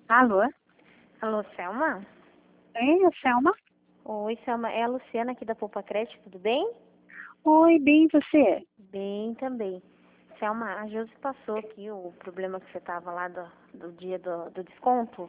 Alô? Alô, Selma? É, Selma? Oi, Selma. É a Luciana aqui da Poupa Crédito, tudo bem? Oi, bem, você? Bem também. Selma, a Josi passou aqui o problema que você tava lá do dia do desconto.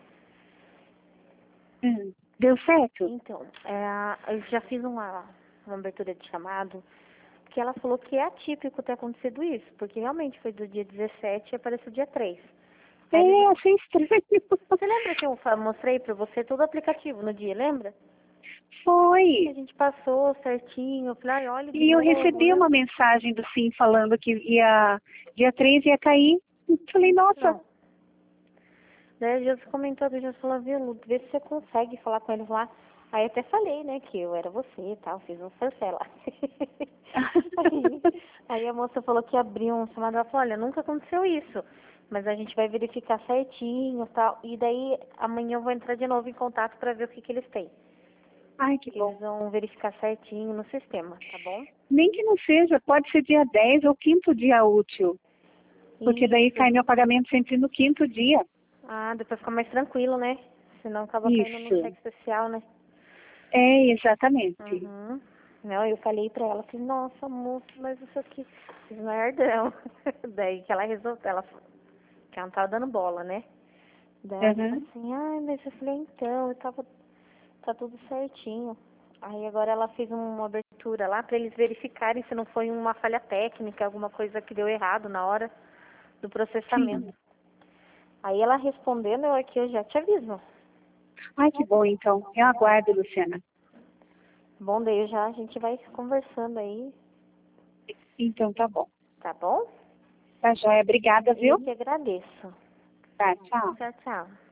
Deu certo? Então, eu já fiz uma abertura de chamado, porque ela falou que é atípico ter acontecido isso, porque realmente foi do dia 17 e apareceu dia 3. Aí É, achei estranho. você lembra que eu mostrei pra você todo o aplicativo no dia, lembra? Que a Foi. gente passou certinho, eu falei, ai, olha de E eu novo, recebi né? uma mensagem do Sim falando que dia 3 ia cair. Eu falei, nossa. Não. Daí a Jesus comentou, a Jesus falou, viu, Lu, vê se você consegue falar com eles lá. Aí até falei, né, que eu era você e tal, fiz um forfé lá. aí a moça falou que abriu um chamado, ela falou, olha, nunca aconteceu isso, mas a gente vai verificar certinho e tal. E daí amanhã eu vou entrar de novo em contato para ver o que eles têm. Ai, que Que bom. eles vão verificar certinho no sistema, tá bom? Nem que não seja, pode ser dia 10 ou quinto dia útil. Porque daí Isso. cai meu pagamento sempre no quinto dia. Ah, depois fica mais tranquilo, né? Senão acaba caindo no Isso. cheque especial, né? É, exatamente. Uhum. Não, eu falei pra ela, falei, nossa, moça, mas isso aqui fiz merdão. Daí que ela resolveu, que ela não tava dando bola, né? Daí ela disse Uhum. assim, ai, mas eu falei, então, tá tudo certinho. Aí agora ela fez uma abertura lá pra eles verificarem se não foi uma falha técnica, alguma coisa que deu errado na hora do processamento. Sim. Aí ela respondendo, eu aqui eu já te aviso. Ai, que bom, então. Eu aguardo, Luciana. Bom, daí já a gente vai conversando aí, Então tá bom. tá bom? Tá joia. Obrigada, Eu viu? que agradeço. Tá, tchau. Tchau, tchau.